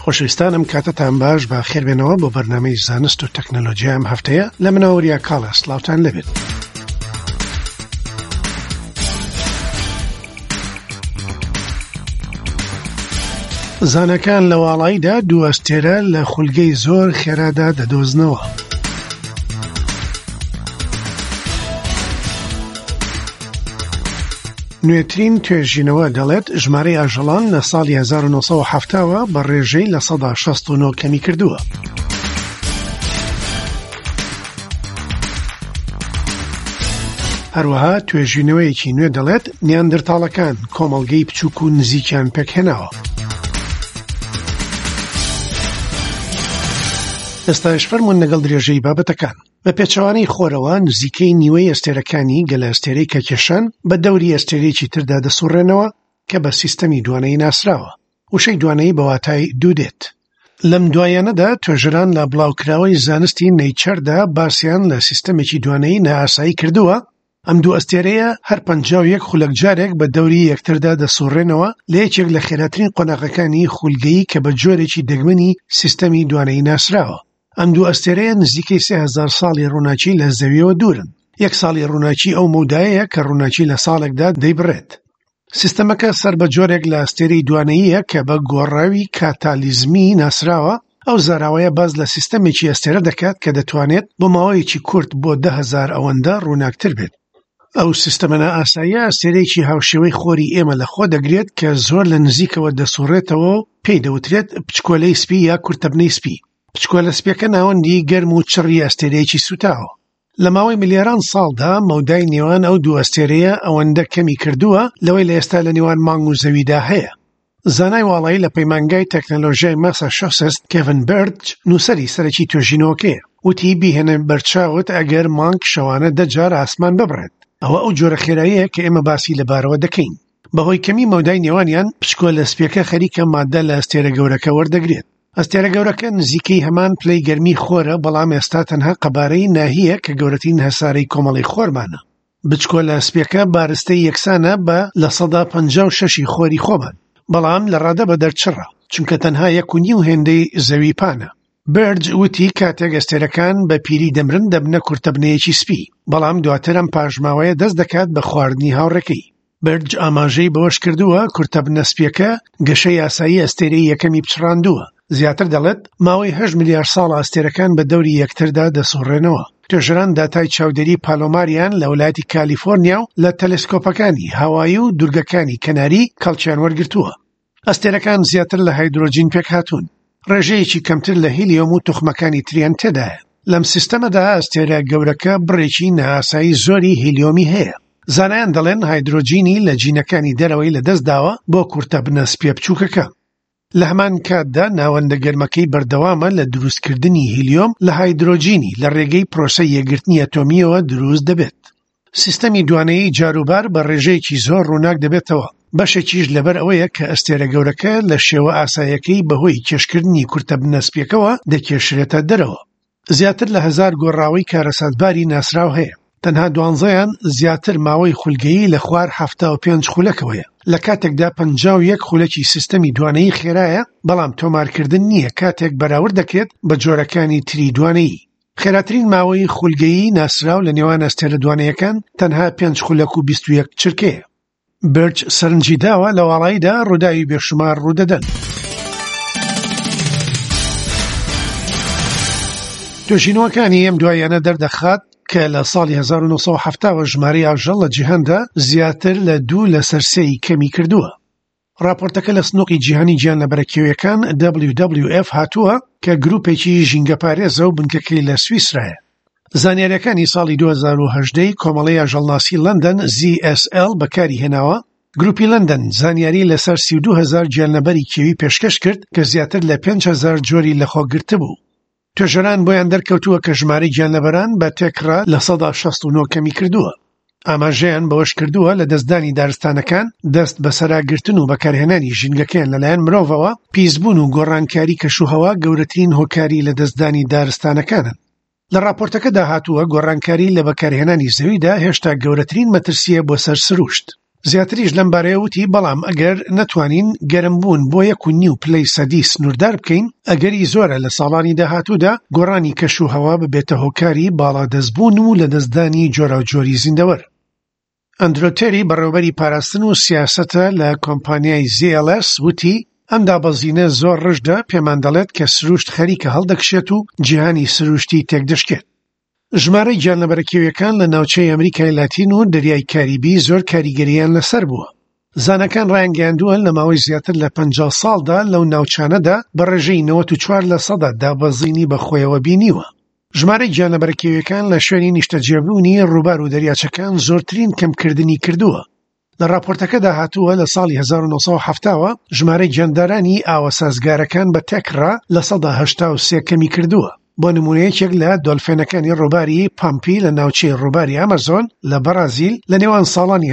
خۆشەویستانم کاتتان باش بە خێربێنەوە بۆ بەرنامەی زانست و تەکنۆلۆجیا ئەم هەفتەیە لە منەوەریا کاڵە سڵاوتان لەبێت. زانەکان لە واڵاییدا دوو ئەستێرە لە خولگەی زۆر خێرادا دەدۆزنەوە. نوێترین توێژینەوە دەڵێت ژمارەی ئاژەڵان لە ساڵی 1970ەوە بە ڕێژەی لە 169 کەمی کردووە. هەروەها توێژینەوەیەکی نوێ دەڵێت نیاندرتاڵەکان کۆمەڵگەی بچووک و نزیکیان پێکهێناوە. ئێستاش فەرموون لەگەڵ درێژەی بابەتەکان. بە پێچەوانەی خۆرەوە نزیکەی نیوەی ئەستێرەکانی گەلە ئەستێرەی کەکێشان بە دەوری ئەستێرەیەکی تردا دەسوڕێنەوە کە بە سیستەمی دوانەیی ناسراوە. وشەی دوانەیی بە واتای دوو دێت. لەم دوایانەدا توێژەران لە بڵاوکراوەی زانستی نەیچەردا باسییان لە سیستەمێکی دوانەیی نائاسایی کردووە. ئەم دوو ئەستێرەیە هەر 51 خولەک جارێک بە دەوری یەکتردا دەسوڕێنەوە لە یەکێک لە خێراترین قۆناغەکانی خولگەیی کە بە جۆرێکی دەگمەنی سیستەمی دوانەیی ناسراوە. ئەم دوو ئەستێرەیە نزیکەی 3000 ساڵی ڕووناچی لە زەویەوە دوورن. یەک ساڵی ڕووناچی ئەو مودایە کە ڕووناچی لە ساڵێکدا دەیبڕێت. سیستەمەکە سەر بە جۆرێک لە ئەستێرەی دوانەییە کە بە گۆڕاوی کاتالیزمی ناسراوە. ئەو زاراوەیە باز لە سیستەمێکی ئەستێرە دەکات کە دەتوانێت بۆ ماوەیەکی کورت بۆ 10,000 ئەوەندە ڕووناکتر بێت. ئەو سیستەمە ئاساییە ئەستێرەیەکی هاوشێوەی خۆری ئێمە لە خۆ دەگرێت کە زۆر لە نزیکەوە دەسوڕێتەوە و پێی دەوترێت پچکۆلەی سپی یا کورتەبنەی سپی. پچکۆلە سپیەکە ناوەندی گەرم و چڕی ئەستێرەیەکی سوتاوە. لە ماوەی ملیاران ساڵدا مەودای نێوان ئەو دوو ئەستێرەیە ئەوەندە کەمی کردووە لەوەی لە ئێستا لە نێوان مانگ و زەویدا هەیە. زانای واڵایی لە پەیمانگای تەکنۆلۆژیای ماساچوسێتس کێڤن بێرج نووسەری سەرەکی توێژینەوەکەیە. وتی بیهێنە بەرچاوت ئەگەر مانگ شەوانە 10 جار ئاسمان ببڕێت. ئەوە ئەو جۆرە خێراییە کە ئێمە باسی لەبارەوە دەکەین. بەهۆی کەمی مەودای نێوانیان پچکۆلە سپیەکە خەریکە مادە لە ئەستێرە گەورەکە وەردەگرێت. ئەستێرە گەورەکە نزیکەی هەمان پلەی گەرمی خۆرە بەڵام ئێستا تەنها قەبارەی ناهیە کە گەورەترین هەسارەی کۆمەڵی خۆرمانە. بچکۆلە سپیەکە بارستەی یەکسانە بە لە 156 خۆری خۆمان. بەڵام لە ڕادە بە دەرچڕە چونکە تەنها 1.5 هێندەی زەوی پانە. بێرج وتی کاتێک ئەستێرەکان بە پیری دەمرن دەبنە کورتەبنەیەکی سپی. بەڵام دواتر ئەم پاژماوەیە دەست دەکات بە خواردنی هاوڕێکەی. بێرج ئاماژەی بەوەش کردووە کورتەبنە سپیەکە گەشەی یاسایی ئەستێرەی یەکەمی پچڕاندووە. زیاتر دەڵێت ماوەی 8 ملیار ساڵ ئەستێرەکان بە دەوری یەکتردا دەسوڕێنەوە. توێژەران داتای چاودێری پالۆماریان لە وڵاتی کالیفۆرنیا و لە تەلەسکۆپەکانی هاوایی و دوورگەکانی کەناری کەڵکیان وەرگرتووە. ئەستێرەکان زیاتر لە هایدرۆجین پێک هاتوون. ڕێژەیەکی کەمتر لە هیلیۆم و توخمەکانی تریان تێدایە. لەم سیستەمەدا ئەستێرە گەورەکە بڕێکی نائاسایی زۆری هیلیۆمی هەیە. زانایان دەڵێن هایدرۆجینی لە جینەکانی دەرەوەی لەدەستداوە بۆ کورتەبنە سپیە بچووکەکە. لە هەمان کاتدا ناوەندە گەرمەکەی بەردەوامە لە دروستکردنی هیلیۆم لە هایدرۆجینی لە ڕێگەی پرۆسەی یەکگرتنی ئەتۆمیەوە دروست دەبێت. سیستەمی دوانەیی جاروبار بە ڕێژەیەکی زۆر ڕووناک دەبێتەوە. بەشێکیش لەبەر ئەوەیە کە ئەستێرە گەورەکە لە شێوە ئاسایەکەی بەهۆی کێشکردنی کورتەبنە سپیەکەوە دەکێشرێتە دەرەوە. زیاتر لە 1000 گۆڕاوی کارەساتباری ناسراو هەیە. تەنها 12یان زیاتر ماوەی خولگەیی لە خوار 75 خولەکەوەیە. لە کاتێکدا 51 خولەکی سیستەمی دوانەیی خێرایە بەڵام تۆمارکردن نییە کاتێک بەراورد دەکرێت بە جۆرەکانی تری دوانەیی. خێراترین ماوەی خولگەیی ناسراو لە نێوان ئەستێرە دوانەیەکان تەنها 5 خولەک و 21 چرکەیە. بێرج سەرنجی داوە لە واڵاییدا ڕووداوی بێشمار ڕوودەدەن. توێژینەوەکانی ئەم دوایانە دەردەخات کە لە ساڵی 1970 ژمارەی ئاژەڵ لە جیهاندا زیاتر لە 2 لەسەر 3 کەمی کردووە. راپۆرتەکە لە سنووقی جیهانی گیانلەبەرەکێویەکان WWF هاتووە کە گروپێکی ژینگەپارێزە و بنکەکەی لە سویسرایە. زانیاریەکانی ساڵی 2018 کۆمەڵەی ئاژەڵناسی لەندەن ZSL بەکاری هێناوە. گروپی لەندەن زانیاری لەسەر 32,000 گیانلەبەری کێوی پێشکەش کرد کە زیاتر لە 5,000 جۆری لەخۆگرتە بوو. توێژەران بۆیان دەرکەوتووە کە ژمارەی گیانلەبەران بە تێکڕا لە 169 کەمی کردووە. ئاماژەیان بەوەش کردووە لە دەستدانی دارستانەکان دەست بە سەراگرتن و بەکارهێنانی ژینگەکەیان لەلایەن مرۆڤەوە پیسبوون و گۆڕانکاری کەشوهەوا گەورەترین هۆکاری لە دەستدانی دارستانەکانن. لە راپۆرتەکەدا هاتووە گۆڕانکاری لە بەکارهێنانی زەویدا هێشتا گەورەترین مەترسیە بۆ سەر سروشت. زیاتریش لەم بارەیە وتی بەڵام ئەگەر نەتوانین گەرمبوون بۆ 1.5 پلەی سەدی سنووردار بکەین ئەگەری زۆرە لە ساڵانی داهاتوودا گۆڕانی کەشوهەوا ببێتە هۆکاری باڵادەستبوون و لە دەستدانی جۆراوجۆری زیندەوەر. ئەندرۆ تێری بەڕێوەبەری پاراستن و سیاسەتە لە کۆمپانیای ZLS وتی ئەم دابەزینە زۆر ڕژدە پێمان دەڵێت کە سروشت خەریکە هەڵدەکشێت و جیهانی سروشتی تێکدەشکێت. ژمارەی گیانلەبەرکێویەکان لە ناوچەی ئەمریکای لاتین و دەریای کاریبی زۆر کاریگەریان لەسەر بووە. زانەکان ڕایانگەیاندووە لە ماوەی زیاتر لە 50 ساڵدا لەو ناوچانەدا بە ڕێژەی 94% دابەزینی بەخۆیەوە بینیوە. ژمارەی گیانلەبەرکێویەکان لە شوێنی نیشتەجێبوونی ڕووبار و دەریاچەکان زۆرترین کەمکردنی کردووە. لە راپۆرتەکەدا هاتووە لە ساڵی 1970ەوە ژمارەی گیاندارانی ئاوە سازگارەکان بە تێکڕا لە 83 کەمی کردووە. بۆ نمونەیەکێک لە دۆلفێنەکانی ڕووباری پامپی لە ناوچەی ڕووباری ئەمەزۆن لە بەرازیل لە نێوان ساڵانی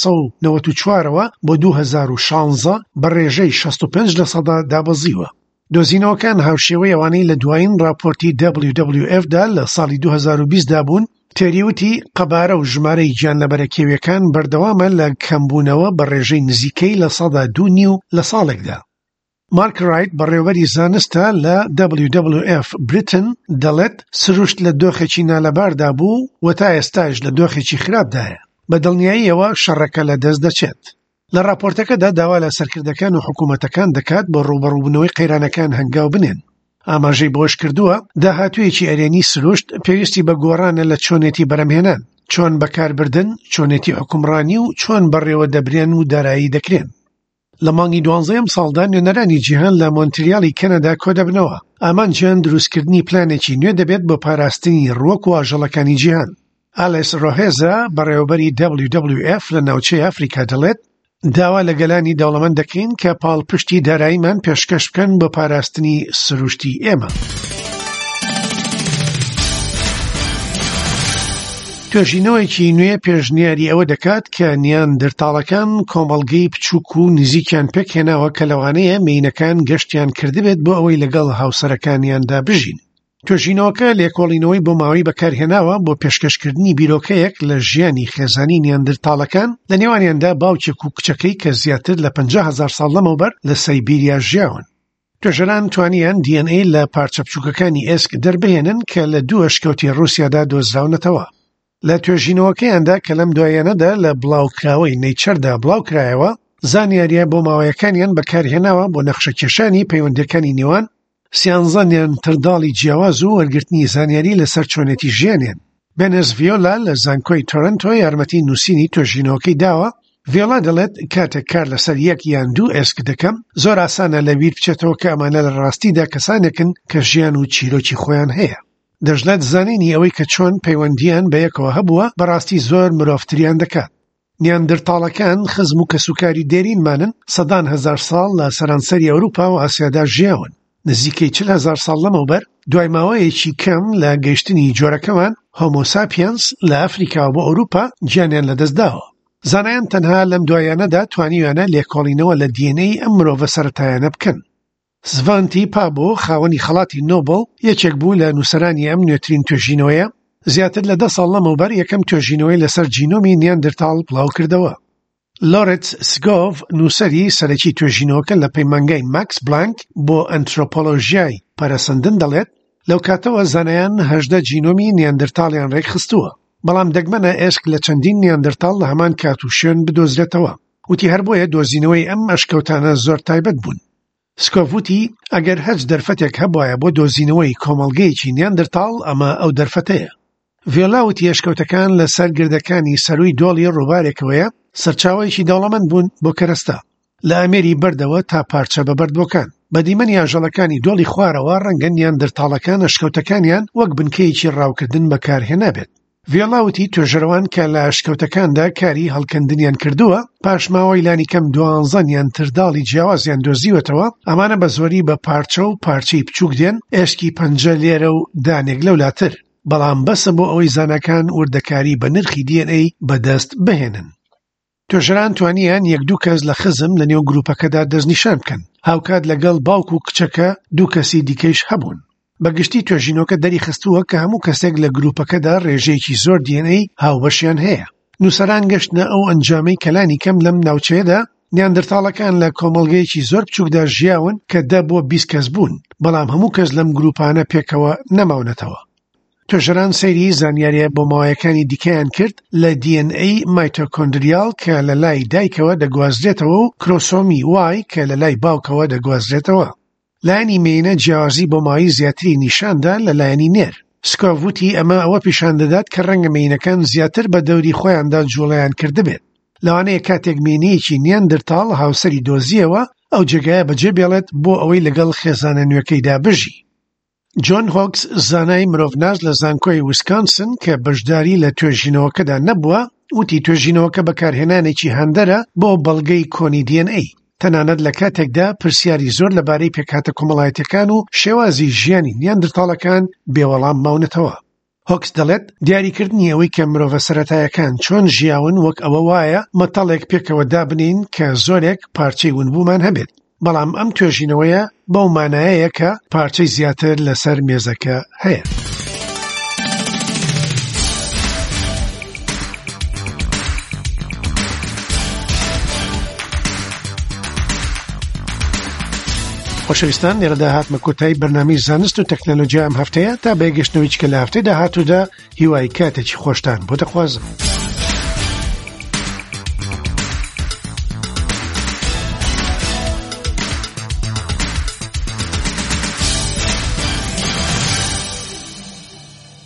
1994ەوە بۆ 2016 بە ڕێژەی 65% دابەزیوە. دۆزینەوەکان هاوشێوەی ئەوانەی لە دوایین راپۆرتی WWFدا لە ساڵی 2020دا بوون تێریوتی قەبارە و ژمارەی گیانلەبەرکێویەکان بەردەوامە لە کەمبوونەوە بە ڕێژەی نزیکەی لە 2.5 لە ساڵێکدا. مارک رایت بەڕێوەبەری زانستە لە WWF بریتن دەڵێت سروشت لە دۆخێکی نالەباردا بوو و تا ئێستاش لە دۆخێکی خراپدایە. بە دڵنیاییەوە شەڕەکە لە دەست دەچێت. لە راپۆرتەکەدا داوا لە سەرکردەکان و حکوومەتەکان دەکات بۆ ڕوبەڕووبوونەوەی قەیرانەکان هەنگاو بنێن. ئاماژەی بۆش کردووە داهاتوویەکی ئەرێنی سروشت پێویستی بە گۆڕانە لە چۆنێتی بەرەمهێنان، چۆن بەکاربردن، چۆنێتی حکومڕانی و چۆن بەڕێوە دەبرێن و دارایی دەکرێن. لە مانگی 12م ساڵدا نوێنەرانی جیهان لە مۆنتریالی کەنەدا کۆدەبنەوە. ئامانجیان دروستکردنی پلانێکی نوێ دەبێت بۆ پاراستنی ڕووەک و ئاژەڵەکانی جیهان. ئالێس ڕۆهێزە بەڕێوەبەری WWF لە ناوچەی ئەفریقا دەڵێت داوا لە گەلانی دەوڵەمەند دەکەین کە پاڵپشتی داراییمان پێشکەش بکەن بۆ پاراستنی سروشتی ئێمە. توێژینەوەیکی نوێ پێشنیاری ئەوە دەکات کە نیاندرتاڵەکان کۆمەڵگەی بچووک و نزیکیان پێکهێناوە کە لەوانەیە مینەکان گەشتیان کردبێت بۆ ئەوەی لەگەڵ هاوسەرەکانیاندا بژین. توێژینەوەکە لێکۆڵینەوەی بۆ ماوەی بەکارهێناوە بۆ پێشکەشکردنی بیرۆکەیەک لە ژیانی خێزانی نیاندرتاڵەکان لە نێوانیاندا باوکێک و کچەکەی کە زیاتر لە 50,000 ساڵ لەمەوبەر لە سەیبیریا ژیاون. توێژەران توانیان DNA لە پارچە بچووکەکانی ئێسک دەربهێنن کە لە دوو ئەشکەوتی ڕووسیادا دۆزراونەتەوە. لە توێژینەوەکەیاندا کە لەم دوایەنەدا لە بڵاوکراوەی نەیچەردا بڵاوکرایەوە زانیاریە بۆ ماوەیەکانیان بەکارهێناوە بۆ نەخشەکێشانی پەیوەندەکانی نێوان سیانزانیان ترداڵی جیاواز و وەرگرتنی زانیاری لەسەر چۆنێتی ژیانیان. بێنێز ڤیۆلا لە زانکۆی تۆرنتۆ یارمەتی نووسینی توێژینەوەکەی داوە. ڤیۆلا دەڵێت کاتێک کار لەسەر 1 یان 2 ئێسک دەکەم زۆر ئاسانە لەبیر بچێتەوە کە ئەمانە لە ڕاستیدا کەسانێکن کە ژیان و چیرۆکی خۆیان هەیە. دەژلێت زانینی ئەوەی کە چۆن پەیوەندیان بە یەکەوە هەبووە بەڕاستی زۆر مرۆڤتریان دەکات. نیاندرتاڵەکان خزم و کەسوکاری دێرینمانن سەدان هەزار ساڵ لە سەرانسەری ئەوروپا و ئاسیادا ژیاون. نزیکەی 40,000 ساڵ لەمەوبەر دوای ماوەیەکی کەم لە گەیشتنی جۆرەکەمان هۆمۆساپیەنس لە ئەفریقا بۆ ئەوروپا گیانیان لەدەستداوە. زانایان تەنها لەم دوایانەدا توانیویانە لێکۆڵینەوە لە DNA ئەم مرۆڤە سەرەتایانە بکەن. سڤانتی پابۆ خاوەنی خەڵاتی نۆبڵ یەکێک بوو لە نووسەرانی ئەم نوێترین توێژینەوەیە. زیاتر لە 10 ساڵ لەمەوبەر یەکەم توێژینەوەی لەسەر جینۆمی نیاندرتاڵ بڵاو کردەوە. لۆرێت سگۆڤ نووسەری سەرەکی توێژینەوەکە لە پەیمانگای ماکس بلانک بۆ ئەنترۆپۆلۆژیای پەرەسەندن دەڵێت لەو کاتەوە زانایان 18 جینۆمی نیاندرتاڵیان ڕێکخستووە، بەڵام دەگمەنە ئێسک لە چەندین نیاندرتاڵ لە هەمان کات و شوێن بدۆزرێتەوە. وتی هەر بۆیە دۆزینەوەی ئەم ئەشکەوتانە زۆر تایبەت بوون. سکۆڤوتی ئەگەر هەچ دەرفەتێک هەبوایە بۆ دۆزینەوەی کۆمەڵگەیەکی نیاندرتاڵ ئەمە ئەو دەرفەتەیە. ڤیۆلاوتی ئەشکەوتەکان لە سەر گردەکانی سەرووی دۆڵی ڕووبارێکەوەیە سەرچاوەیەکی دەوڵەمەند بوون بۆ کەرەستە لە ئەمێری بەردەوە تا پارچە بە بەردبۆکان. بەدیمەنی ئاژەڵەکانی دۆڵی خوارەوە ڕەنگە نیاندرتاڵەکان ئەشکەوتەکانیان وەک بنکەیەکی ڕاوکردن بەکارهێنابێت. ڤیۆلاوتی توێژەرەوان کە لە ئەشکەوتەکاندا کاری هەڵکەندنیان کردووە پاش ماوەی لانی کەم 12 یان ترداڵی جیاوازیان دۆزیوەتەوە ئەمانە بە زۆری بە پارچە و پارچەی بچووک دێن ئێشکی پەنجە لێرە و دانێک لەولاتر، بەڵام بەسە بۆ ئەوەی زانەکان وردەکاری بە نرخی DNA بەدەست بهێنن. توێژەران توانیان 1-2 کەس لە خزم لە نێو گروپەکەدا دەستنیشان بکەن، هاوکات لەگەڵ باوک و کچەکە 2 کەسی دیکەیش هەبوون. بەگشتی توێژینەوەکە دەری خستووە کە هەموو کەسێک لە گروپەکەدا ڕێژەیەکی زۆر DNA هاوبەشیان هەیە. نووسەران گەشتنە ئەو ئەنجامەی کەلانی کەم لەم ناوچەیەدا نیاندرتاڵەکان لە کۆمەڵگەیەکی زۆر بچووکدا ژیاون کە 10 بۆ 20 کەس بوون، بەڵام هەموو کەس لەم گروپانە پێکەوە نەماونەتەوە. توێژەران سەیری زانیاریە بۆ ماوەیەکانی دیکەیان کرد لە DNA مایتۆکۆندریال کە لە لای دایکەوە دەگوازرێتەوە و کرۆسۆمی Y کە لە لای باوکەوە دەگوازرێتەوە. لایەنی مێینە جیاوازی بۆ ماوەی زیاتری نیشاندا لە لایەنی نێر. سکۆڤ وتی ئەمە ئەوە پیشان دەدات کە ڕەنگە مێینەکان زیاتر بە دەوری خۆیاندا جوڵەیان کردبێت. لەوانەیە کاتێک مێینەیەکی نیاندرتاڵ هاوسەری دۆزیەوە ئەو جێگایە بەجێ بێڵێت بۆ ئەوەی لەگەڵ خێزانە نوێکەیدا بژی. جۆن هۆکس زانای مرۆڤناز لە زانکۆی ویسکانسن کە بەشداری لە توێژینەوەکەدا نەبووە وتی توێژینەوەکە بەکارهێنانێکی هەندەرە بۆ بەڵگەی کۆنی DNA. تەنانەت لە کاتێکدا پرسیاری زۆر لەبارەی پێکهاتە کۆمەڵایەتیەکان و شێوازی ژیانی نیاندرتاڵەکان بێوەڵام ماونەتەوە. هۆکس دەڵێت دیاریکردنی ئەوەی کە مرۆڤە سەرەتایەکان چۆن ژیاون وەک ئەوە وایە مەتەڵێک پێکەوە دابنین کە زۆرێک پارچەی ونبوومان هەبێت، بەڵام ئەم توێژینەوەیە بەو مانایەیە کە پارچەی زیاتر لەسەر مێزەکە هەیە. خۆشەویستان، لێرەدا هاتمە کۆتایی بەرنامەی زانست و تەکنۆلۆژیا ئەم هەفتەیە تا بەیەگەشتنەوەی چکە لە هەفتەی داهاتوودا هیوای کاتێکی خۆشتان بۆ دەخوازم.